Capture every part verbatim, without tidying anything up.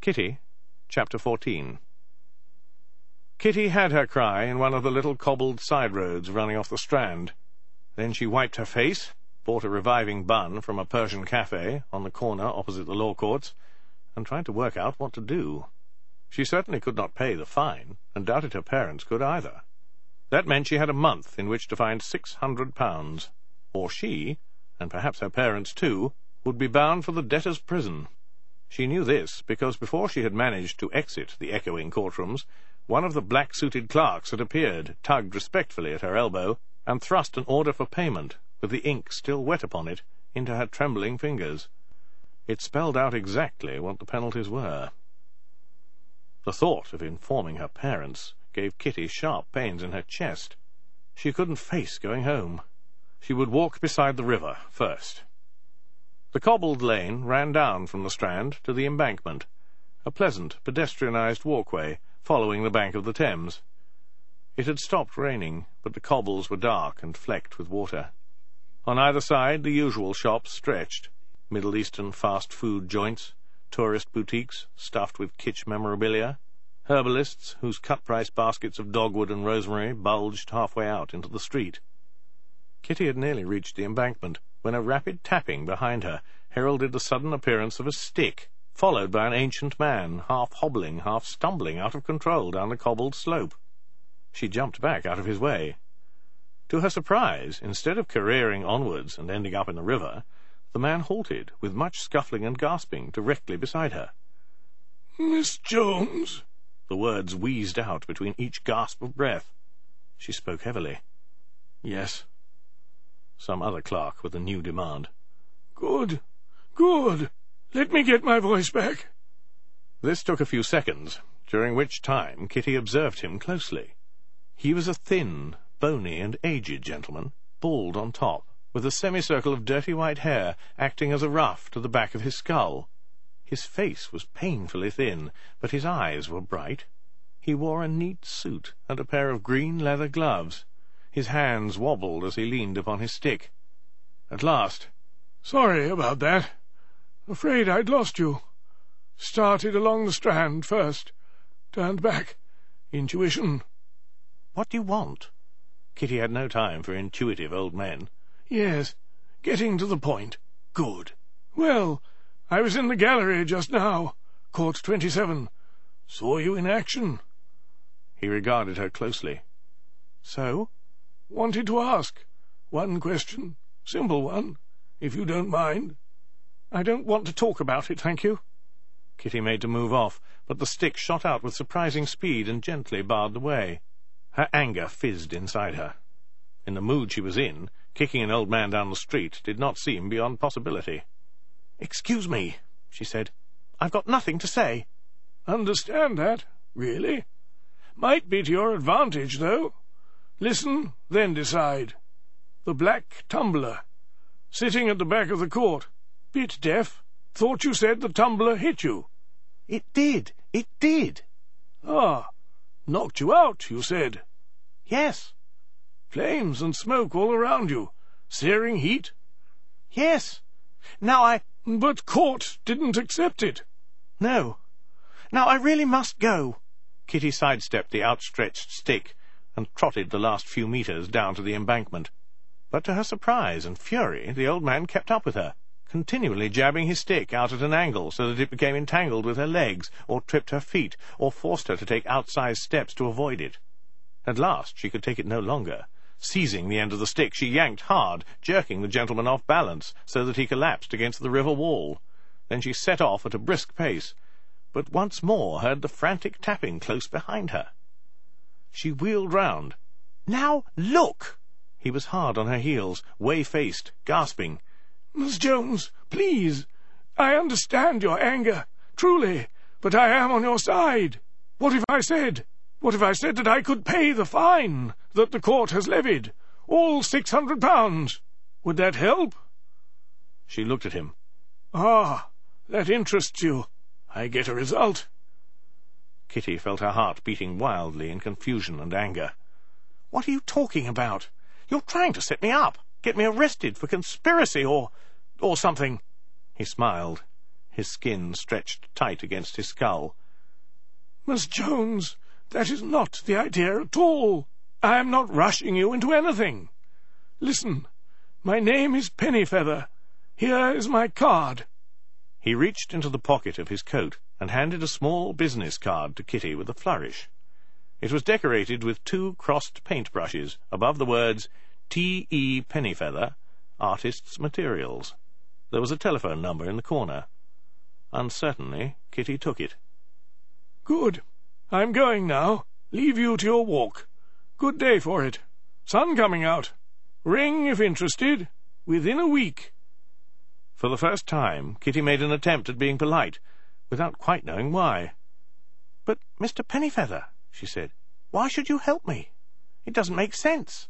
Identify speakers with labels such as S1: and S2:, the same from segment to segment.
S1: Kitty, Chapter fourteen. Kitty had her cry in one of the little cobbled side roads running off the Strand. Then she wiped her face, bought a reviving bun from a Persian cafe on the corner opposite the Law Courts, and tried to work out what to do. She certainly could not pay the fine, and doubted her parents could either. That meant she had a month in which to find six hundred pounds, or she, and perhaps her parents too, would be bound for the debtor's prison. She knew this because before she had managed to exit the echoing courtrooms, one of the black-suited clerks had appeared, tugged respectfully at her elbow, and thrust an order for payment, with the ink still wet upon it, into her trembling fingers. It spelled out exactly what the penalties were. The thought of informing her parents gave Kitty sharp pains in her chest. She couldn't face going home. She would walk beside the river first. The cobbled lane ran down from the Strand to the Embankment, a pleasant pedestrianised walkway following the bank of the Thames. It had stopped raining, but the cobbles were dark and flecked with water. On either side the usual shops stretched, Middle Eastern fast-food joints, tourist boutiques stuffed with kitsch memorabilia, herbalists whose cut-price baskets of dogwood and rosemary bulged halfway out into the street. Kitty had nearly reached the Embankment when a rapid tapping behind her heralded the sudden appearance of a stick, followed by an ancient man, half hobbling, half stumbling out of control down the cobbled slope. She jumped back out of his way. To her surprise, instead of careering onwards and ending up in the river, the man halted, with much scuffling and gasping, directly beside her.
S2: "Miss Jones,"
S1: the words wheezed out between each gasp of breath. She spoke heavily. "Yes." Some other clerk with a new demand.
S2: "Good, good. Let me get my voice back."
S1: This took a few seconds, during which time Kitty observed him closely. He was a thin, bony, and aged gentleman, bald on top, with a semicircle of dirty white hair acting as a ruff to the back of his skull. His face was painfully thin, but his eyes were bright. He wore a neat suit and a pair of green leather gloves. His hands wobbled as he leaned upon his stick. At last,
S2: "Sorry about that. Afraid I'd lost you. Started along the Strand first. Turned back. Intuition."
S1: "What do you want?" Kitty had no time for intuitive old men.
S2: "Yes, getting to the point. Good. Well, I was in the gallery just now. Court twenty-seven. Saw you in action."
S1: He regarded her closely. "So?"
S2: "Wanted to ask. One question. Simple one, if you don't mind."
S1: "I don't want to talk about it, thank you." Kitty made to move off, but the stick shot out with surprising speed and gently barred the way. Her anger fizzed inside her. In the mood she was in, kicking an old man down the street did not seem beyond possibility. "Excuse me," she said. "I've got nothing to say."
S2: "Understand that, really. Might be to your advantage, though. Listen, then decide. The Black Tumbler. Sitting at the back of the court. Bit deaf. Thought you said the tumbler hit you."
S1: "It did. It did."
S2: "Ah. Knocked you out, you said."
S1: "Yes."
S2: "Flames and smoke all around you. Searing heat."
S1: "Yes. Now I—"
S2: "But court didn't accept it."
S1: "No. Now I really must go." Kitty sidestepped the outstretched stick and trotted the last few metres down to the Embankment. But to her surprise and fury, the old man kept up with her, continually jabbing his stick out at an angle so that it became entangled with her legs, or tripped her feet, or forced her to take outsized steps to avoid it. At last she could take it no longer. Seizing the end of the stick, she yanked hard, jerking the gentleman off balance, so that he collapsed against the river wall. Then she set off at a brisk pace, but once more heard the frantic tapping close behind her. She wheeled round. "Now look!" He was hard on her heels, whey-faced, gasping.
S2: "Miss Jones, please. I understand your anger, truly, but I am on your side. What if I said? What if I said that I could pay the fine that the court has levied, all six hundred pounds? Would that help?"
S1: She looked at him.
S2: "Ah, that interests you. I get a result."
S1: Kitty felt her heart beating wildly in confusion and anger. "What are you talking about? You're trying to set me up, get me arrested for conspiracy or... or something." He smiled. His skin stretched tight against his skull.
S2: "Miss Jones, that is not the idea at all. I am not rushing you into anything. Listen, my name is Pennyfeather. Here is my card."
S1: He reached into the pocket of his coat and handed a small business card to Kitty with a flourish. It was decorated with two crossed paintbrushes above the words T E Pennyfeather, Artists' Materials. There was a telephone number in the corner. Uncertainly, Kitty took it.
S2: "Good. I'm going now. Leave you to your walk. Good day for it. Sun coming out. Ring if interested. Within a week."
S1: For the first time, Kitty made an attempt at being polite, without quite knowing why. "But, Mister Pennyfeather," she said, "why should you help me? It doesn't make sense."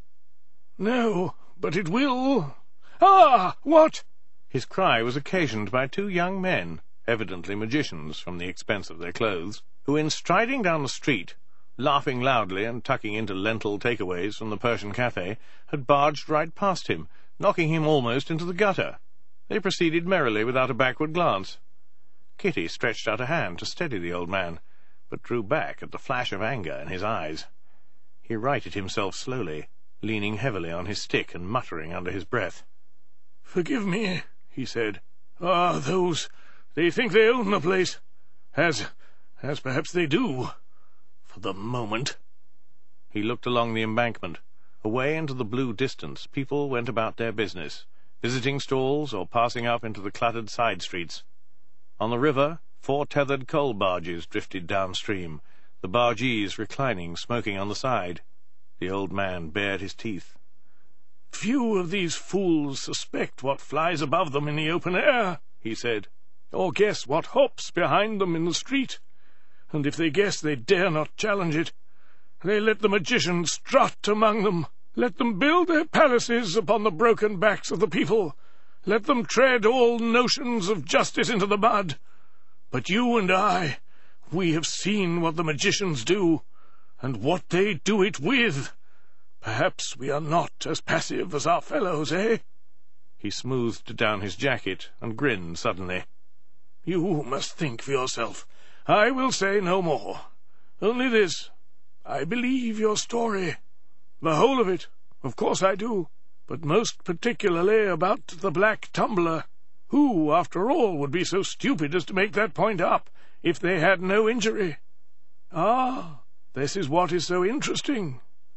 S2: "No, but it will. Ah, what?"
S1: His cry was occasioned by two young men, evidently magicians from the expense of their clothes, who, in striding down the street, laughing loudly and tucking into lentil takeaways from the Persian cafe, had barged right past him, knocking him almost into the gutter. They proceeded merrily without a backward glance. Kitty stretched out a hand to steady the old man, but drew back at the flash of anger in his eyes. He righted himself slowly, leaning heavily on his stick and muttering under his breath.
S2: "Forgive me," he said. "Ah, those... they think they own the place. As... as perhaps they do. For the moment."
S1: He looked along the embankment. Away into the blue distance people went about their business, visiting stalls or passing up into the cluttered side streets. On the river, four tethered coal barges drifted downstream, the bargees reclining, smoking on the side. The old man bared his teeth.
S2: "Few of these fools suspect what flies above them in the open air," he said, "or guess what hops behind them in the street. And if they guess, they dare not challenge it. They let the magicians strut among them. Let them build their palaces upon the broken backs of the people. Let them tread all notions of justice into the mud. But you and I, we have seen what the magicians do, and what they do it with. Perhaps we are not as passive as our fellows, eh?"
S1: He smoothed down his jacket and grinned suddenly.
S2: "You must think for yourself. I will say no more. Only this. I believe your story. The whole of it. Of course I do. But most particularly about the Black Tumbler. Who, after all, would be so stupid as to make that point up if they had no injury? Ah, this is what is so interesting.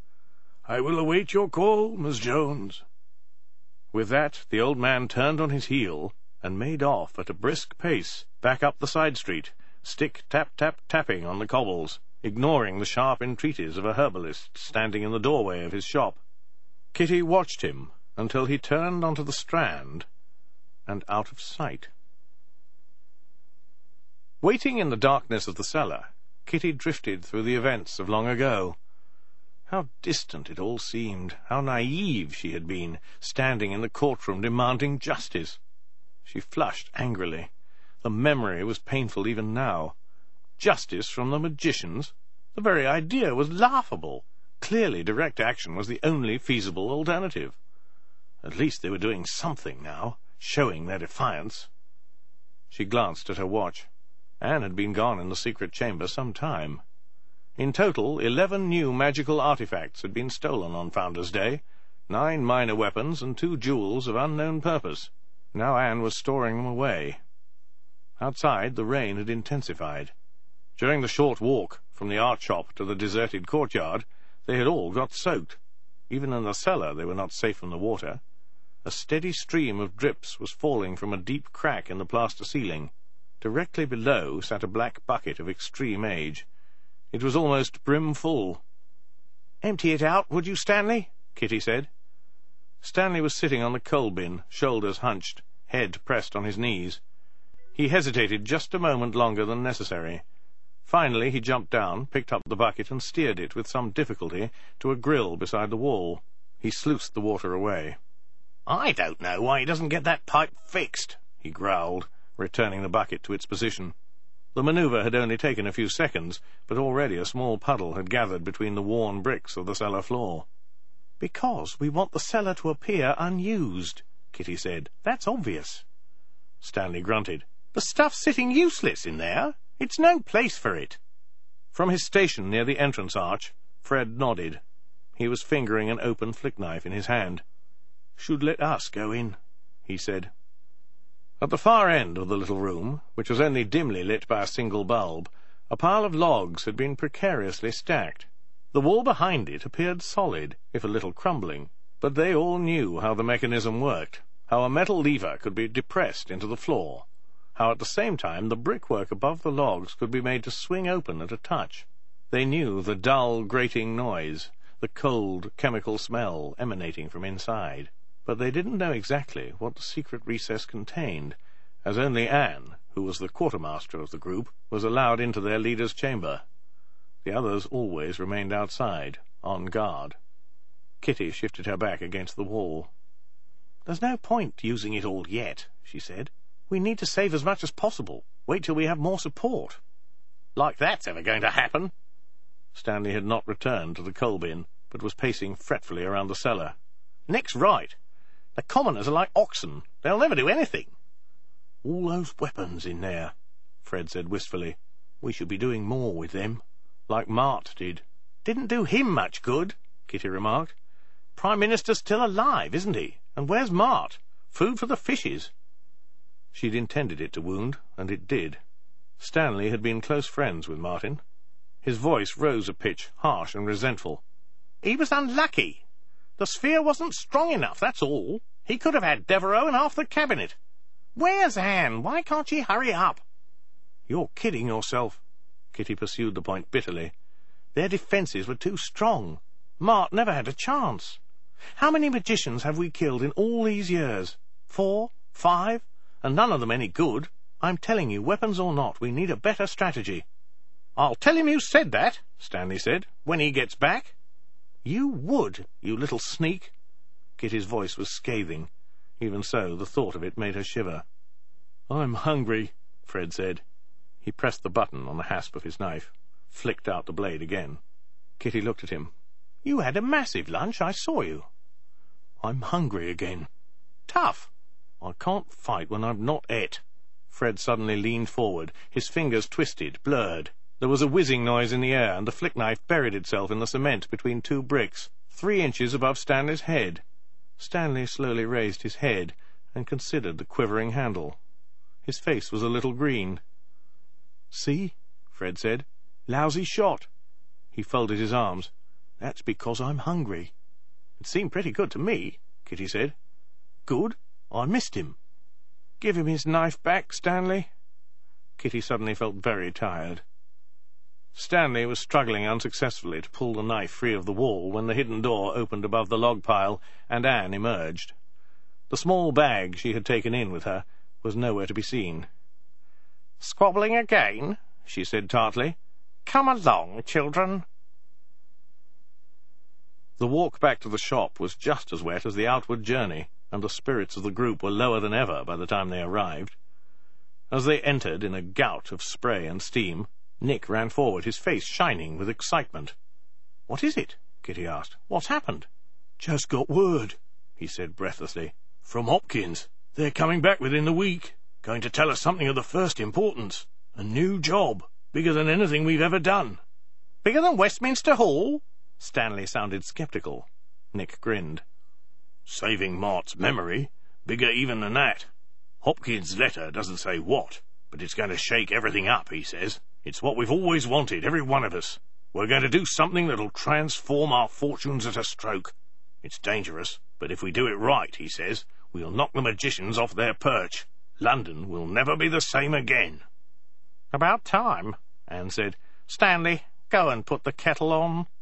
S2: I will await your call, Miss Jones."
S1: With that, the old man turned on his heel and made off at a brisk pace back up the side street, stick tap-tap-tapping on the cobbles, ignoring the sharp entreaties of a herbalist standing in the doorway of his shop. Kitty watched him until he turned onto the Strand and out of sight. Waiting in the darkness of the cellar, Kitty drifted through the events of long ago. How distant it all seemed, how naive she had been, standing in the courtroom demanding justice. She flushed angrily. The memory was painful even now. Justice from the magicians? The very idea was laughable. Clearly direct action was the only feasible alternative. At least they were doing something now, showing their defiance. She glanced at her watch. Anne had been gone in the secret chamber some time. In total, eleven new magical artifacts had been stolen on Founder's Day, nine minor weapons and two jewels of unknown purpose. Now Anne was storing them away. Outside, the rain had intensified. During the short walk from the art shop to the deserted courtyard, they had all got soaked. Even in the cellar they were not safe from the water. A steady stream of drips was falling from a deep crack in the plaster ceiling. Directly below sat a black bucket of extreme age. It was almost brim-full. "Empty it out, would you, Stanley?" Kitty said. Stanley was sitting on the coal bin, shoulders hunched, head pressed on his knees. He hesitated just a moment longer than necessary. Finally he jumped down, picked up the bucket, and steered it with some difficulty to a grill beside the wall. He sluiced the water away. "I don't know why he doesn't get that pipe fixed," he growled, returning the bucket to its position. The manoeuvre had only taken a few seconds, but already a small puddle had gathered between the worn bricks of the cellar floor. "Because we want the cellar to appear unused," Kitty said. "That's obvious." Stanley grunted. The stuff's sitting useless in there. It's no place for it. From his station near the entrance arch, Fred nodded. He was fingering an open flick knife in his hand. "Should let us go in," he said. At the far end of the little room, which was only dimly lit by a single bulb, a pile of logs had been precariously stacked. The wall behind it appeared solid, if a little crumbling, but they all knew how the mechanism worked, how a metal lever could be depressed into the floor, how at the same time the brickwork above the logs could be made to swing open at a touch. They knew the dull, grating noise, the cold, chemical smell emanating from inside, but they didn't know exactly what the secret recess contained, as only Anne, who was the quartermaster of the group, was allowed into their leader's chamber. The others always remained outside, on guard. Kitty shifted her back against the wall. "There's no point using it all yet," she said. "We need to save as much as possible. Wait till we have more support." "Like that's ever going to happen?" Stanley had not returned to the coal bin, but was pacing fretfully around the cellar. "Nick's right. The commoners are like oxen. They'll never do anything." "All those weapons in there," Fred said wistfully. "We should be doing more with them, like Mart did." "Didn't do him much good," Kitty remarked. "Prime Minister's still alive, isn't he? And where's Mart? Food for the fishes." She'd intended it to wound, and it did. Stanley had been close friends with Martin. His voice rose a pitch, harsh and resentful. "He was unlucky. The sphere wasn't strong enough, that's all. He could have had Devereux and half the cabinet. Where's Anne? Why can't she hurry up?" "You're kidding yourself." Kitty pursued the point bitterly. "Their defences were too strong. Mart never had a chance. How many magicians have we killed in all these years? Four? Five? And none of them any good. I'm telling you, weapons or not, we need a better strategy." "I'll tell him you said that," Stanley said, "when he gets back." "You would, you little sneak." Kitty's voice was scathing. Even so, the thought of it made her shiver. "I'm hungry," Fred said. He pressed the button on the hasp of his knife, flicked out the blade again. Kitty looked at him. "You had a massive lunch, I saw you." "I'm hungry again." "Tough." "I can't fight when I've not et." Fred suddenly leaned forward, his fingers twisted, blurred. There was a whizzing noise in the air, and the flick knife buried itself in the cement between two bricks, three inches above Stanley's head. Stanley slowly raised his head and considered the quivering handle. His face was a little green. "See?" Fred said. "Lousy shot." He folded his arms. "That's because I'm hungry." "It seemed pretty good to me," Kitty said. "Good? I missed him." "Give him his knife back, Stanley." Kitty suddenly felt very tired. Stanley was struggling unsuccessfully to pull the knife free of the wall when the hidden door opened above the log pile, and Anne emerged. The small bag she had taken in with her was nowhere to be seen. "Squabbling again?" she said tartly. "Come along, children." The walk back to the shop was just as wet as the outward journey, and the spirits of the group were lower than ever by the time they arrived. As they entered in a gout of spray and steam, Nick ran forward, his face shining with excitement. "What is it?" Kitty asked. "What's happened?" "Just got word," he said breathlessly. "From Hopkins. They're coming back within the week. Going to tell us something of the first importance. A new job, bigger than anything we've ever done." "Bigger than Westminster Hall?" Stanley sounded sceptical. Nick grinned. "Saving Mart's memory, bigger even than that. Hopkins' letter doesn't say what, but it's going to shake everything up, he says. It's what we've always wanted, every one of us. We're going to do something that'll transform our fortunes at a stroke. It's dangerous, but if we do it right, he says, we'll knock the magicians off their perch. London will never be the same again." "About time," Anne said. "Stanley, go and put the kettle on."